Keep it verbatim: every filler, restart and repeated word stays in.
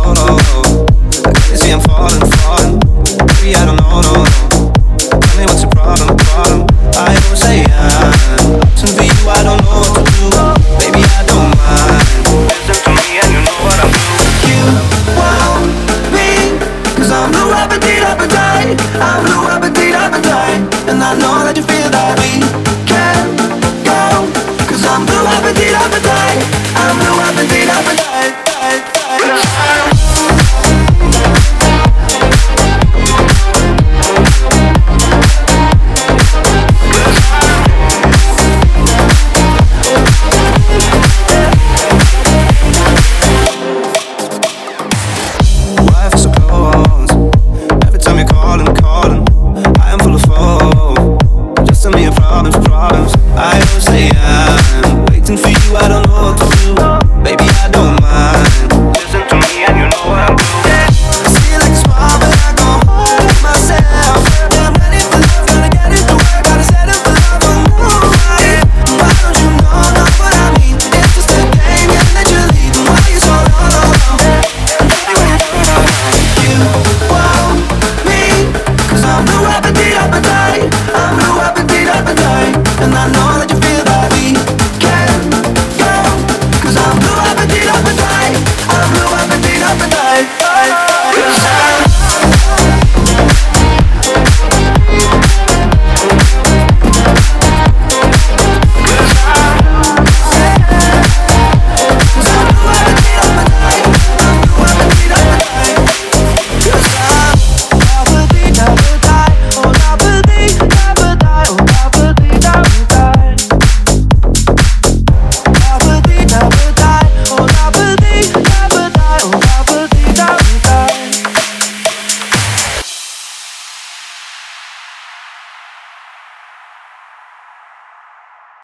no, no, no. I can't see I'm falling, falling. Baby, I don't know, no, no. Tell me what's your problem, problem. I always say I'm listen to you, I don't know what to do. Baby, I don't mind. Listen to me and you know what I'm doing. You want me, cause I'm blue appetite, appetite. I'm blue appetite, appetite. And I know that you feel that we can go, cause I'm blue appetite, appetite. I'm blue appetite, appetite.